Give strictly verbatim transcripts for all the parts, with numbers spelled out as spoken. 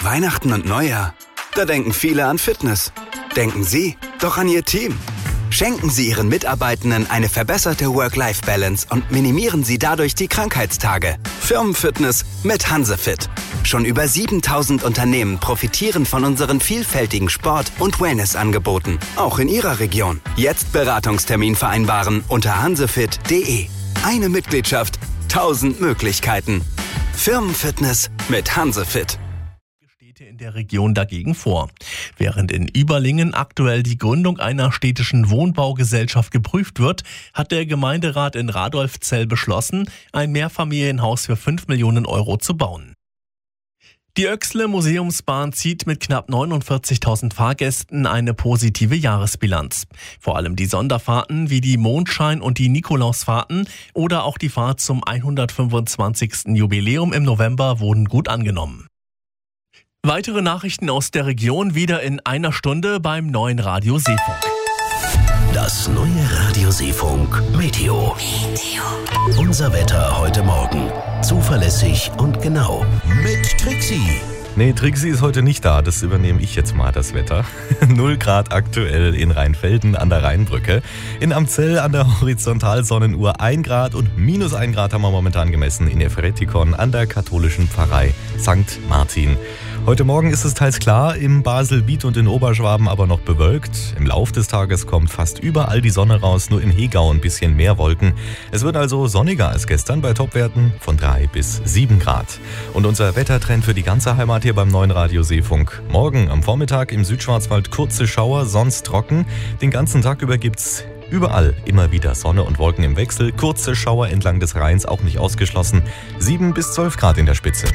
Weihnachten und Neujahr, da denken viele an Fitness. Denken Sie doch an Ihr Team. Schenken Sie Ihren Mitarbeitenden eine verbesserte Work-Life-Balance und minimieren Sie dadurch die Krankheitstage. Firmenfitness mit Hansefit. Schon über siebentausend Unternehmen profitieren von unseren vielfältigen Sport- und Wellness-Angeboten, auch in Ihrer Region. Jetzt Beratungstermin vereinbaren unter hansefit punkt de. Eine Mitgliedschaft, tausend Möglichkeiten. Firmenfitness mit Hansefit. In der Region dagegen vor. Während in Überlingen aktuell die Gründung einer städtischen Wohnbaugesellschaft geprüft wird, hat der Gemeinderat in Radolfzell beschlossen, ein Mehrfamilienhaus für fünf Millionen Euro zu bauen. Die Oechsle Museumsbahn zieht mit knapp neunundvierzigtausend Fahrgästen eine positive Jahresbilanz. Vor allem die Sonderfahrten wie die Mondschein- und die Nikolausfahrten oder auch die Fahrt zum hundertfünfundzwanzigsten Jubiläum im November wurden gut angenommen. Weitere Nachrichten aus der Region wieder in einer Stunde beim neuen Radio Seefunk. Das neue Radio Seefunk Meteo. Meteo. Unser Wetter heute Morgen. Zuverlässig und genau. Mit Trixie. Nee, Trixie ist heute nicht da, das übernehme ich jetzt mal, das Wetter. null Grad aktuell in Rheinfelden an der Rheinbrücke. In Amzell an der Horizontalsonnenuhr ein Grad und minus ein Grad haben wir momentan gemessen in Efretikon an der katholischen Pfarrei Sankt Martin. Heute Morgen ist es teils klar, im Baselbiet und in Oberschwaben aber noch bewölkt. Im Lauf des Tages kommt fast überall die Sonne raus, nur im Hegau ein bisschen mehr Wolken. Es wird also sonniger als gestern bei Topwerten von drei bis sieben Grad. Und unser Wettertrend für die ganze Heimat hier beim neuen Radio Seefunk. Morgen am Vormittag im Südschwarzwald kurze Schauer, sonst trocken. Den ganzen Tag über gibt's überall immer wieder Sonne und Wolken im Wechsel. Kurze Schauer entlang des Rheins auch nicht ausgeschlossen. sieben bis zwölf Grad in der Spitze.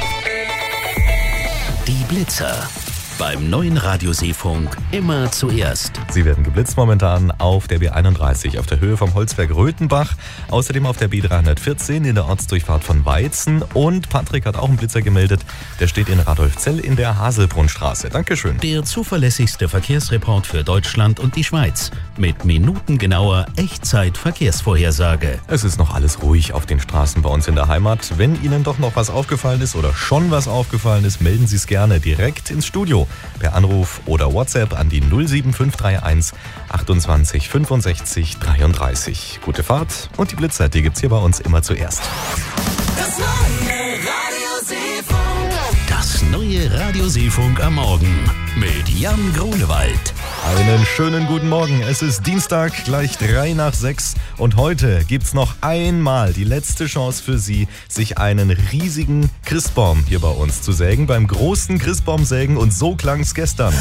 Die Blitzer. Beim neuen Radio Seefunk immer zuerst. Sie werden geblitzt momentan auf der B einunddreißig auf der Höhe vom Holzberg Röthenbach. Außerdem auf der B dreihundertvierzehn in der Ortsdurchfahrt von Weizen. Und Patrick hat auch einen Blitzer gemeldet. Der steht in Radolfzell in der Haselbrunnstraße. Dankeschön. Der zuverlässigste Verkehrsreport für Deutschland und die Schweiz. Mit minutengenauer Echtzeit-Verkehrsvorhersage. Es ist noch alles ruhig auf den Straßen bei uns in der Heimat. Wenn Ihnen doch noch was aufgefallen ist oder schon was aufgefallen ist, melden Sie es gerne direkt ins Studio. Per Anruf oder WhatsApp an die null sieben fünf drei eins achtundzwanzig fünfundsechzig dreiunddreißig. Gute Fahrt und die Blitzer, die gibt's hier bei uns immer zuerst. Das neue Radio Seefunk. Das neue Radio Seefunk am Morgen mit Jan Grunewald. Einen schönen guten Morgen. Es ist Dienstag, gleich drei nach sechs. Und heute gibt's noch einmal die letzte Chance für Sie, sich einen riesigen Christbaum hier bei uns zu sägen. Beim großen Christbaumsägen. Und so klang's gestern.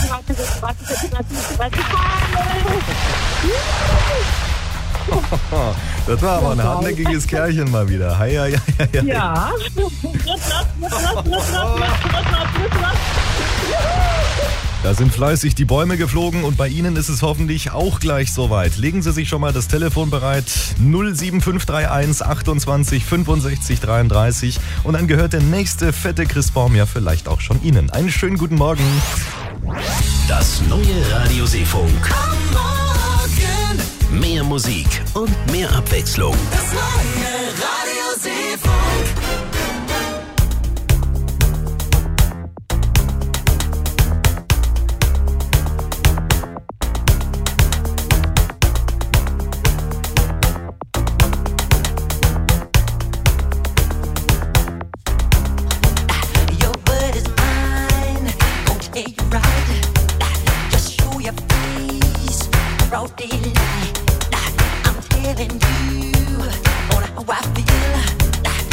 Das war aber ein hartnäckiges Kerlchen mal wieder. Hei, hei, hei, hei. Ja. Da sind fleißig die Bäume geflogen und bei Ihnen ist es hoffentlich auch gleich soweit. Legen Sie sich schon mal das Telefon bereit. null sieben fünf drei eins achtundzwanzig fünfundsechzig dreiunddreißig und dann gehört der nächste fette Christbaum ja vielleicht auch schon Ihnen. Einen schönen guten Morgen. Das neue Radio Seefunk. Am Morgen. Mehr Musik und mehr Abwechslung. Das neue Radio Seefunk. I'm telling you on how I feel.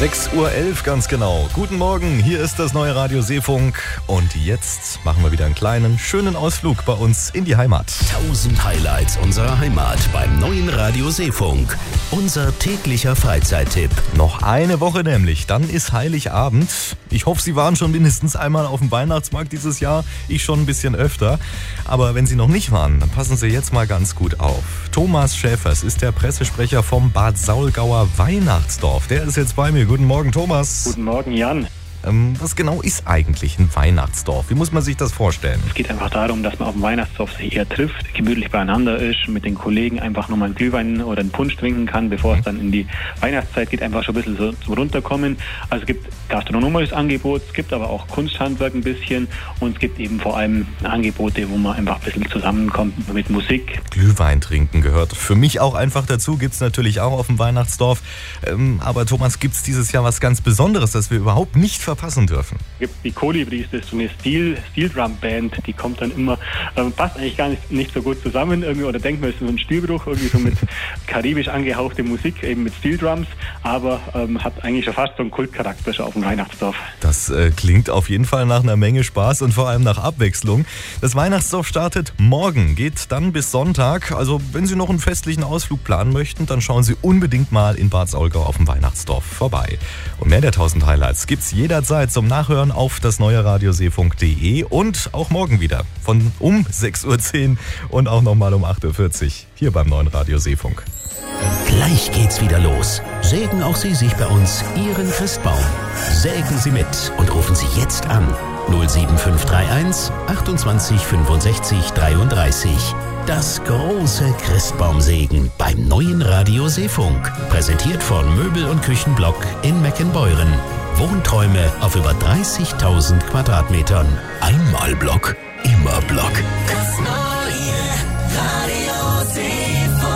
sechs Uhr elf ganz genau. Guten Morgen, hier ist das neue Radio Seefunk. Und jetzt machen wir wieder einen kleinen, schönen Ausflug bei uns in die Heimat. tausend Highlights unserer Heimat beim neuen Radio Seefunk. Unser täglicher Freizeittipp. Noch eine Woche nämlich, dann ist Heiligabend. Ich hoffe, Sie waren schon mindestens einmal auf dem Weihnachtsmarkt dieses Jahr. Ich schon ein bisschen öfter. Aber wenn Sie noch nicht waren, dann passen Sie jetzt mal ganz gut auf. Thomas Schäfers ist der Pressesprecher vom Bad Saulgauer Weihnachtsdorf. Der ist jetzt bei mir. Guten Morgen, Thomas. Guten Morgen, Jan. Ähm, was genau ist eigentlich ein Weihnachtsdorf? Wie muss man sich das vorstellen? Es geht einfach darum, dass man auf dem Weihnachtsdorf sich eher trifft, gemütlich beieinander ist, mit den Kollegen einfach nochmal einen Glühwein oder einen Punsch trinken kann, bevor es dann in die Weihnachtszeit geht, einfach schon ein bisschen so zum Runterkommen. Also es gibt gastronomisches Angebot, es gibt aber auch Kunsthandwerk ein bisschen und es gibt eben vor allem Angebote, wo man einfach ein bisschen zusammenkommt mit Musik. Glühwein trinken gehört für mich auch einfach dazu, gibt es natürlich auch auf dem Weihnachtsdorf. Ähm, aber Thomas, gibt es dieses Jahr was ganz Besonderes, das wir überhaupt nicht verpassen dürfen? Es gibt die Kolibris, das ist so eine Steel, Steel Drum Band, die kommt dann immer, äh, passt eigentlich gar nicht, nicht so gut zusammen irgendwie, oder denkt man, es ist so ein Stilbruch, irgendwie so mit karibisch angehauchte Musik, eben mit Steel Drums, aber ähm, hat eigentlich schon fast so einen Kultcharakter schon auf dem Weihnachtsdorf. Das äh, klingt auf jeden Fall nach einer Menge Spaß und vor allem nach Abwechslung. Das Weihnachtsdorf startet morgen, geht dann bis Sonntag, also wenn Sie noch einen festlichen Ausflug planen möchten, dann schauen Sie unbedingt mal in Bad Saulgau auf dem Weihnachtsdorf vorbei. Und mehr der tausend Highlights gibt's jederzeit zum Nachhören auf das neue Radioseefunk punkt de und auch morgen wieder von um sechs Uhr zehn und auch nochmal um acht Uhr vierzig hier beim neuen Radio Seefunk. Gleich geht's wieder los. Sägen auch Sie sich bei uns Ihren Christbaum. Sägen Sie mit und rufen Sie jetzt an. null sieben fünf drei eins achtundzwanzig fünfundsechzig dreiunddreißig. Das große Christbaumsägen beim neuen Radio Seefunk. Präsentiert von Möbel- und Küchenblock in Meckenbeuren. Wohnträume auf über dreißigtausend Quadratmetern. Einmal Block, immer Block. Das neue Radio Seefunk.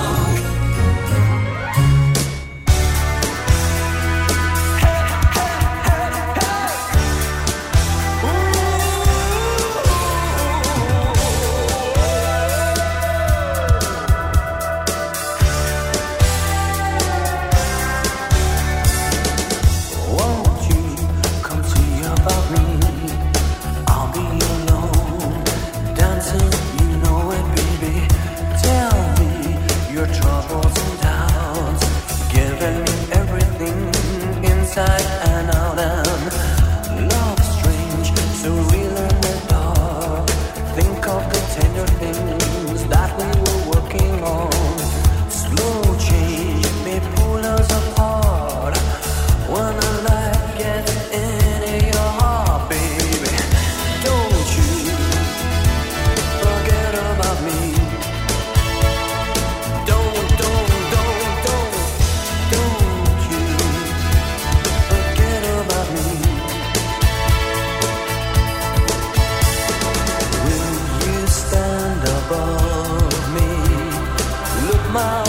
My